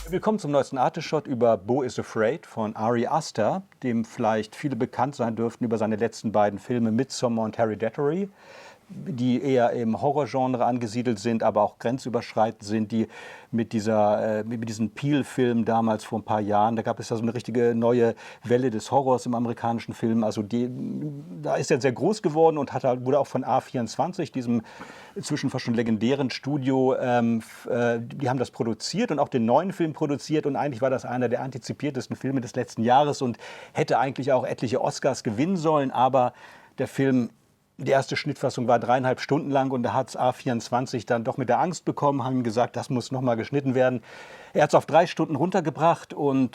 Willkommen zum neuesten Arteshot über Beau is Afraid von Ari Aster, dem vielleicht viele bekannt sein dürften über seine letzten beiden Filme Midsommar und Hereditary, die eher im Horrorgenre angesiedelt sind, aber auch grenzüberschreitend sind, die mit diesen Peel-Film damals vor ein paar Jahren, da gab es ja so eine richtige neue Welle des Horrors im amerikanischen Film. Also da ist er sehr groß geworden und wurde auch von A24, diesem inzwischen fast schon legendären Studio, die haben das produziert und auch den neuen Film produziert. Und eigentlich war das einer der antizipiertesten Filme des letzten Jahres und hätte eigentlich auch etliche Oscars gewinnen sollen. Aber der Film, die erste Schnittfassung war 3,5 Stunden lang und da hat es A24 dann doch mit der Angst bekommen, haben ihm gesagt, das muss nochmal geschnitten werden. Er hat es auf 3 Stunden runtergebracht und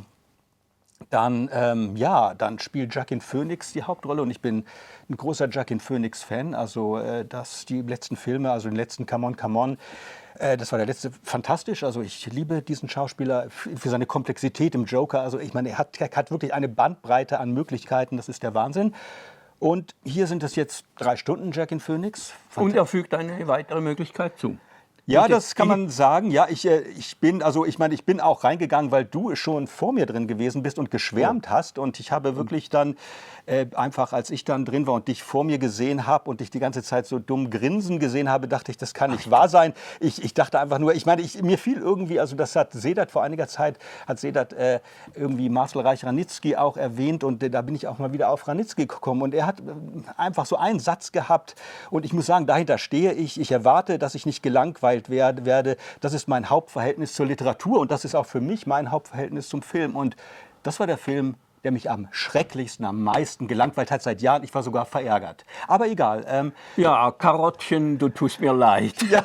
dann spielt Joaquin Phoenix die Hauptrolle und ich bin ein großer Joaquin Phoenix-Fan. Also die letzten Filme, also den letzten Come On, Come On, das war der letzte fantastisch. Also ich liebe diesen Schauspieler für seine Komplexität im Joker. Also ich meine, er hat wirklich eine Bandbreite an Möglichkeiten, das ist der Wahnsinn. Und hier sind es jetzt 3 Stunden, Joaquin Phoenix. Und er fügt eine weitere Möglichkeit zu. Ja, das kann man sagen. Ja, ich bin auch reingegangen, weil du schon vor mir drin gewesen bist und geschwärmt hast. Und ich habe wirklich dann einfach, als ich dann drin war und dich vor mir gesehen habe und dich die ganze Zeit so dumm grinsen gesehen habe, dachte ich, das kann nicht wahr sein. Ich dachte einfach nur, mir fiel irgendwie, also das hat Sedat vor einiger Zeit, irgendwie Marcel Reich-Ranitzky auch erwähnt und da bin ich auch mal wieder auf Ranitzky gekommen und er hat einfach so einen Satz gehabt und ich muss sagen, dahinter stehe ich. Ich erwarte, dass ich nicht gelangweilt werde. Das ist mein Hauptverhältnis zur Literatur und das ist auch für mich mein Hauptverhältnis zum Film. Und das war der Film, der mich am schrecklichsten, am meisten gelangweilt hat seit Jahren. Ich war sogar verärgert. Aber egal. Ja, Karottchen, du tust mir leid. Ja,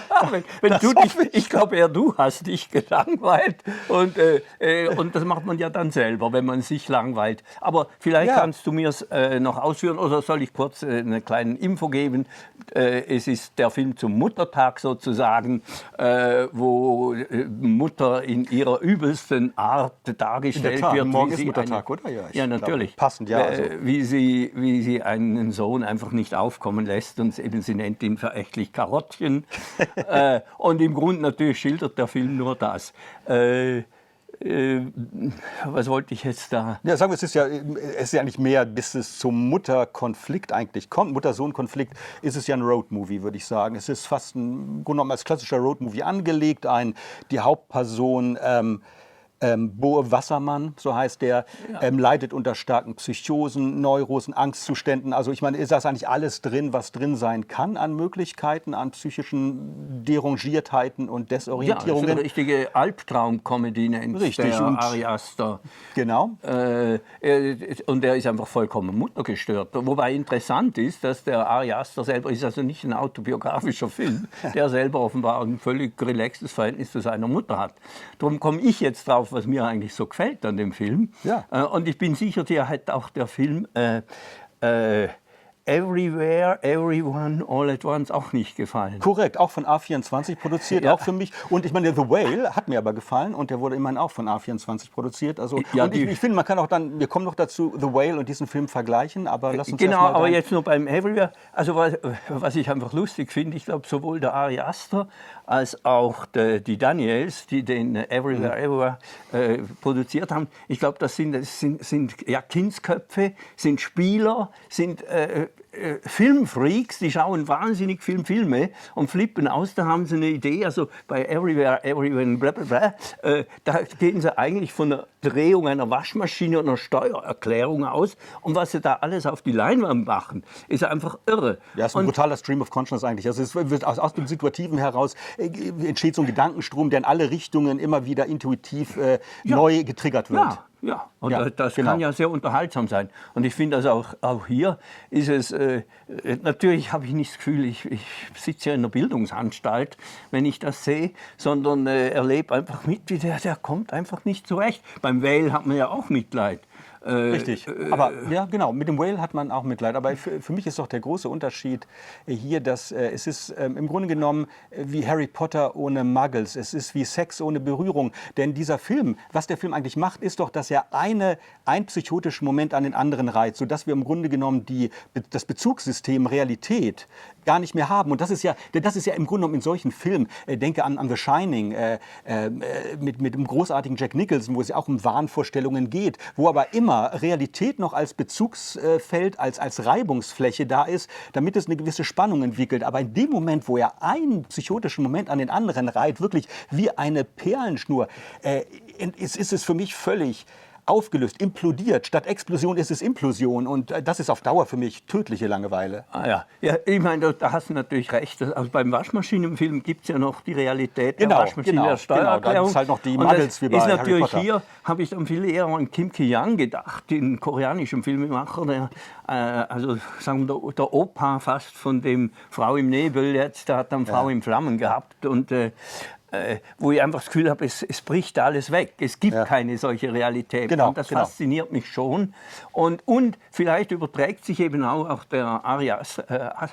ich glaube eher, du hast dich gelangweilt. Und das macht man ja dann selber, wenn man sich langweilt. Aber vielleicht kannst du mir es noch ausführen oder soll ich kurz eine kleine Info geben? Es ist der Film zum Muttertag sozusagen, wo Mutter in ihrer übelsten Art dargestellt wird. Morgen ist Muttertag, oder? Ja, natürlich. Passend, ja. Also. Wie sie einen Sohn einfach nicht aufkommen lässt und sie nennt ihn verächtlich Karottchen. Und im Grunde natürlich schildert der Film nur das. Was wollte ich jetzt da? Ja, sagen wir, es ist ja nicht mehr, bis es zum Mutterkonflikt eigentlich kommt. Mutter-Sohn-Konflikt ist es ja ein Roadmovie, würde ich sagen. Es ist fast im Grunde genommen als klassischer Roadmovie angelegt. Die Hauptperson Bo Wassermann, so heißt der, leidet unter starken Psychosen, Neurosen, Angstzuständen. Also ich meine, ist das eigentlich alles drin, was drin sein kann an Möglichkeiten, an psychischen Derangiertheiten und Desorientierungen. Ja, das ist eine richtige Albtraum-Comedy, nennt der Ari Aster. Genau. Und er ist einfach vollkommen muttergestört. Wobei interessant ist, dass der Ari Aster selber ist also nicht ein autobiografischer Film, der selber offenbar ein völlig relaxtes Verhältnis zu seiner Mutter hat. Darum komme ich jetzt drauf, was mir eigentlich so gefällt an dem Film. Ja. Und ich bin sicher, dir hat auch der Film Everywhere, Everyone, All at Once auch nicht gefallen. Korrekt, auch von A24 produziert, auch für mich. Und ich meine, The Whale hat mir aber gefallen und der wurde immerhin auch von A24 produziert. Also, ja, und ich finde, man kann auch dann, wir kommen noch dazu, The Whale und diesen Film vergleichen, aber lass uns genau, erst mal aber jetzt nur beim Everywhere. Also was ich einfach lustig finde, ich glaube, sowohl der Ari Aster als auch die Daniels, die den Everywhere, Everywhere produziert haben, ich glaube, das sind Kindsköpfe, sind Spieler, sind Filmfreaks, die schauen wahnsinnig viele Filme und flippen aus, da haben sie eine Idee, also bei Everywhere, Everywhere, bla bla bla, da gehen sie eigentlich von der Drehung einer Waschmaschine und einer Steuererklärung aus und was sie da alles auf die Leinwand machen, ist einfach irre. Ja, es ist ein brutaler Stream of Consciousness eigentlich. Also es wird aus dem Situativen heraus entsteht so ein Gedankenstrom, der in alle Richtungen immer wieder intuitiv neu getriggert wird. Ja, und das kann ja sehr unterhaltsam sein. Und ich finde, also auch hier ist es, natürlich habe ich nicht das Gefühl, ich sitze ja in einer Bildungsanstalt, wenn ich das sehe, sondern erlebe einfach mit, wie der kommt einfach nicht zurecht. Beim Whale hat man ja auch Mitleid. Richtig, aber ja genau, mit dem Whale hat man auch Mitleid. Aber für mich ist doch der große Unterschied hier, dass es ist im Grunde genommen wie Harry Potter ohne Muggles. Es ist wie Sex ohne Berührung. Denn dieser Film, was der Film eigentlich macht, ist doch, dass er einen psychotischen Moment an den anderen reiht, sodass wir im Grunde genommen das Bezugssystem Realität gar nicht mehr haben. Und das ist ja im Grunde genommen in solchen Filmen, denke an The Shining, mit dem großartigen Jack Nicholson, wo es ja auch um Wahnvorstellungen geht, wo aber immer Realität noch als Bezugsfeld, als Reibungsfläche da ist, damit es eine gewisse Spannung entwickelt. Aber in dem Moment, wo er einen psychotischen Moment an den anderen reiht, wirklich wie eine Perlenschnur, ist es für mich völlig aufgelöst, implodiert. Statt Explosion ist es Implosion. Und das ist auf Dauer für mich tödliche Langeweile. Ja, ich meine, da hast du natürlich recht. Also beim Waschmaschinenfilm gibt es ja noch die Realität der Genau, Waschmaschine, der Steuererklärung. Genau, da ist halt noch die Muggles wie bei ist Harry natürlich Potter. Hier habe ich dann viel eher an Kim Ki-young gedacht, den koreanischen Filmemacher, der, also sagen wir, der Opa fast von dem Frau im Nebel jetzt, der hat dann Frau in Flammen gehabt und wo ich einfach das Gefühl habe, es bricht alles weg. Es gibt keine solche Realität. Genau, und das fasziniert mich schon. Und vielleicht überträgt sich eben auch der Ari Aster,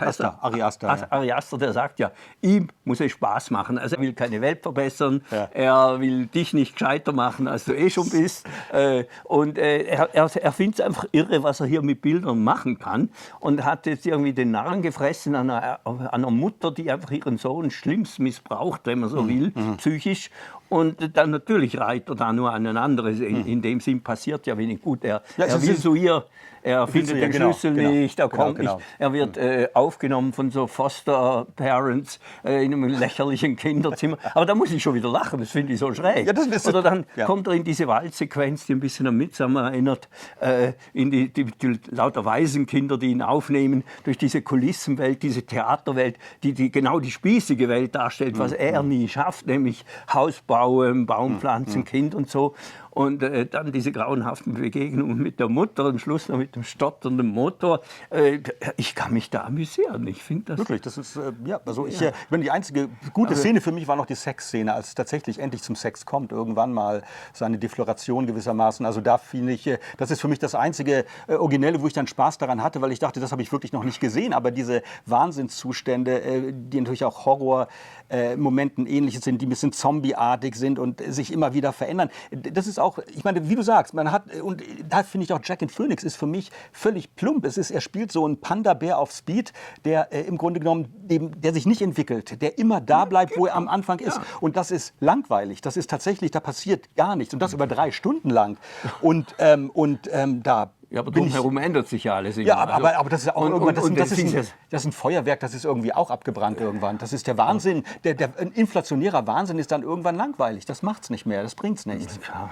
Ari Aster, der sagt ja, ihm muss es Spaß machen. Also er will keine Welt verbessern, er will dich nicht gescheiter machen, als du eh schon bist. Und er findet es einfach irre, was er hier mit Bildern machen kann. Und hat jetzt irgendwie den Narren gefressen an einer Mutter, die einfach ihren Sohn schlimmst missbraucht, wenn man so will, psychisch. Und dann natürlich reiht er da nur an ein anderes. In dem Sinn passiert ja wenig gut. Er will zu ihr, er findet den Schlüssel nicht, er kommt nicht. Er wird aufgenommen von so Foster-Parents in einem lächerlichen Kinderzimmer. Aber da muss ich schon wieder lachen, das finde ich so schräg. Ja, oder dann kommt er in diese Waldsequenz, die ein bisschen an Midsommar erinnert, in die lauter Waisenkinder, die ihn aufnehmen, durch diese Kulissenwelt, diese Theaterwelt, die genau die spießige Welt darstellt, was er nie schafft, nämlich Haus bauen, Baumpflanzen, Kind und so. Und dann diese grauenhaften Begegnungen mit der Mutter, am Schluss noch mit dem stotternden Motor. Ich kann mich da amüsieren. Ich finde das... Wirklich, das ist, ich meine, die einzige gute Szene für mich war noch die Sexszene, als es tatsächlich endlich zum Sex kommt. Irgendwann mal seine Defloration gewissermaßen. Also da finde ich, das ist für mich das einzige Originelle, wo ich dann Spaß daran hatte, weil ich dachte, das habe ich wirklich noch nicht gesehen. Aber diese Wahnsinnszustände, die natürlich auch Horror-Momenten ähnlich sind, die ein bisschen zombieartig sind und sich immer wieder verändern. Das ist auch, ich meine, wie du sagst, man hat, und da finde ich auch Joaquin Phoenix ist für mich völlig plump. Er spielt so einen Panda-Bär auf Speed, der im Grunde genommen, der sich nicht entwickelt, der immer da bleibt, wo er am Anfang ist. Und das ist langweilig. Das ist tatsächlich, da passiert gar nichts. Und das über 3 Stunden lang. Und da... Ja, aber drumherum ändert sich ja alles. Ja, aber das ist ja auch irgendwann, das ist ein Feuerwerk, das ist irgendwie auch abgebrannt irgendwann. Das ist der Wahnsinn, ein inflationärer Wahnsinn ist dann irgendwann langweilig. Das macht's nicht mehr, das bringt's nichts. Ja,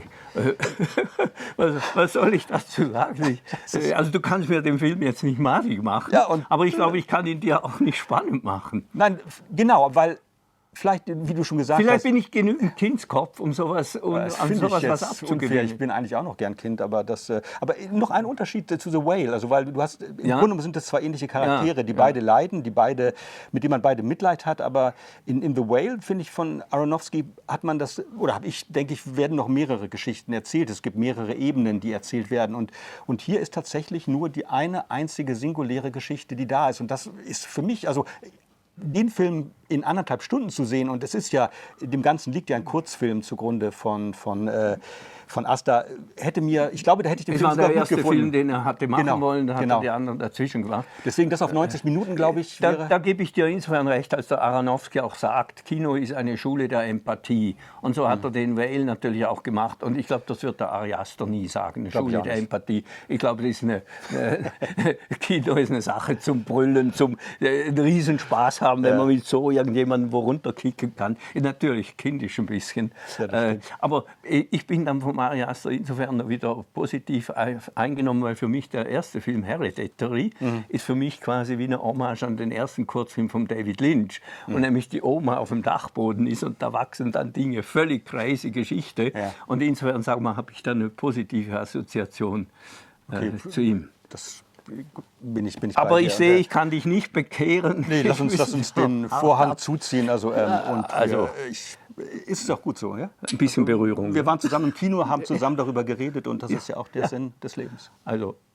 was soll ich dazu sagen? Also du kannst mir den Film jetzt nicht madig machen, aber ich glaube, ich kann ihn dir auch nicht spannend machen. Nein, genau, weil... Vielleicht, wie du schon gesagt hast... Vielleicht bin ich genügend Kindskopf, um sowas, was abzugewinnen. Ich bin eigentlich auch noch gern Kind, aber noch ein Unterschied zu The Whale. Also, weil du hast, im Grunde sind das 2 ähnliche Charaktere, die beide leiden, mit denen man beide Mitleid hat. Aber in The Whale, finde ich, von Aronofsky hat man das, oder denke ich, werden noch mehrere Geschichten erzählt. Es gibt mehrere Ebenen, die erzählt werden. Und hier ist tatsächlich nur die eine einzige singuläre Geschichte, die da ist. Und das ist für mich, also... Den Film in 1,5 Stunden zu sehen, und es ist ja, dem Ganzen liegt ja ein Kurzfilm zugrunde von Aster, ich glaube, da hätte ich den Film sogar gut gefunden. Das war der erste Film, den er hatte machen wollen, da hat er die anderen dazwischen gemacht. Deswegen das auf 90 Minuten, glaube ich, wäre... Da gebe ich dir insofern recht, als der Aronofsky auch sagt, Kino ist eine Schule der Empathie. Und so hat er den Whale natürlich auch gemacht. Und ich glaube, das wird der Ari Aster nie sagen, eine Schule der Empathie. Ich glaube, das ist Kino ist eine Sache zum Brüllen, zum einen Riesenspaß haben, wenn man mit so irgendjemanden wo runterkicken kann. Natürlich kindisch ein bisschen. Ja, aber ich bin dann vom Ari Aster insofern wieder positiv eingenommen, weil für mich der erste Film Hereditary ist für mich quasi wie eine Hommage an den ersten Kurzfilm von David Lynch. Und nämlich die Oma auf dem Dachboden ist und da wachsen dann Dinge, völlig crazy Geschichte. Ja. Und insofern, sag mal, habe ich da eine positive Assoziation zu ihm. Das bin ich aber ich sehe, ich kann dich nicht bekehren. Nee, lass uns den Vorhang zuziehen. Ist es auch gut so, ja? Ein bisschen Berührung. Wir waren zusammen im Kino, haben zusammen darüber geredet und das ist ja auch der Sinn des Lebens. Also